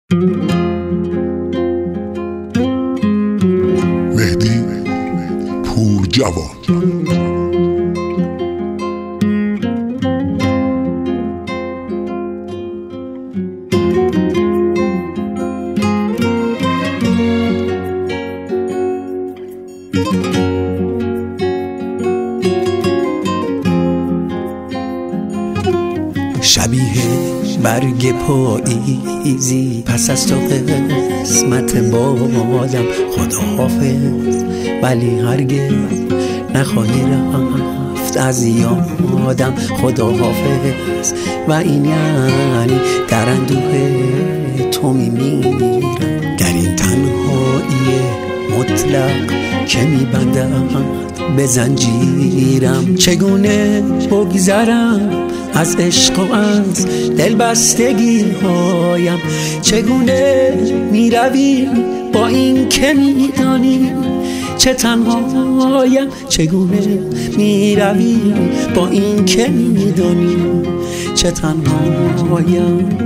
مهدی پورجواد. شبیه برگ پاییزی پس از تو قسمت بادم، خدا حافظ ولی هرگز نخواهی رفت از یادم، خدا حافظ و این یعنی در اندوه تو میمیرم، در این تنهایی مطلق که میبندد به زنجیرم. چگونه بگذرم از عشق و از دلبستگی هایم، چگونه میروی با این که میدانی چه تنهایم، چگونه میروی با این که میدانی چه تنهایم.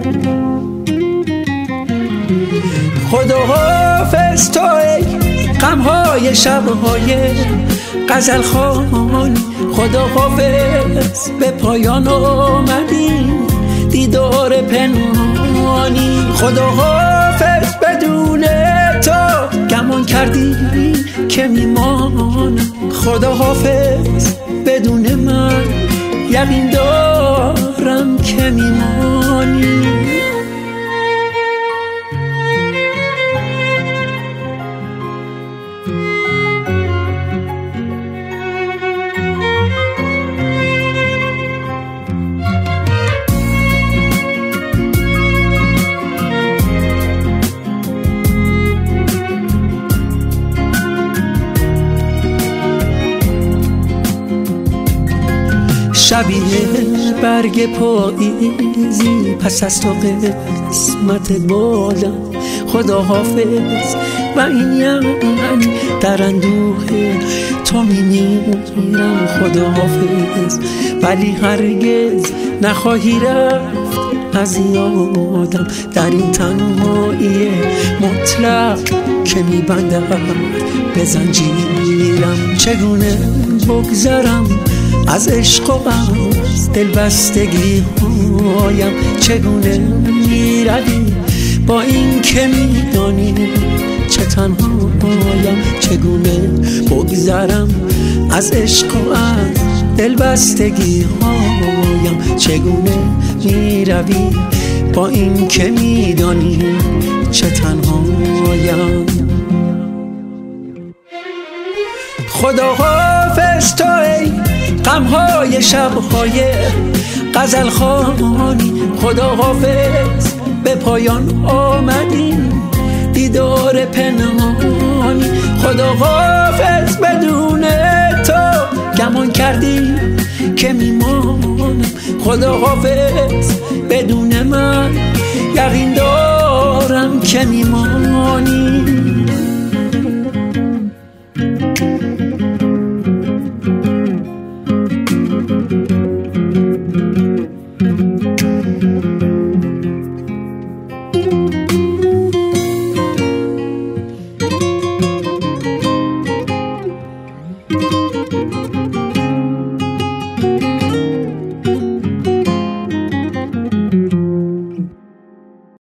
خدا حافظ تو ای غمهای شبهای غزل خوانی، خدا حافظ به پایان آمدی دیدار پنهانی، خدا حافظ بدون تو گمان کردی که میمانم، خدا حافظ بدون من یقین دارم که میمانی. شبیه برگ پاییزی پس از تو قسمت بادم، خدا حافظ و این یعنی در اندوه تو میمیرم، خدا حافظ ولی هرگز نخواهی رفت از یادم، در این تنهایی مطلق که میبندم به زنجیرم. چگونه بگذرم از عشق و از دلبستگی هایم، چگونه میروی با این که میدانی چه تنهایم، چگونه بگذرم از عشق و از دلبستگی هایم، چگونه میروی با این که میدانی چه تنهایم. خدا حافظ تو ای غمهای شبهای غزل خوانی، خدا حافظ به پایان آمدی دیدار پنهانی، خدا حافظ بدون تو گمان کردی که میمانم، خدا حافظ بدون من یقین دارم که میمانی.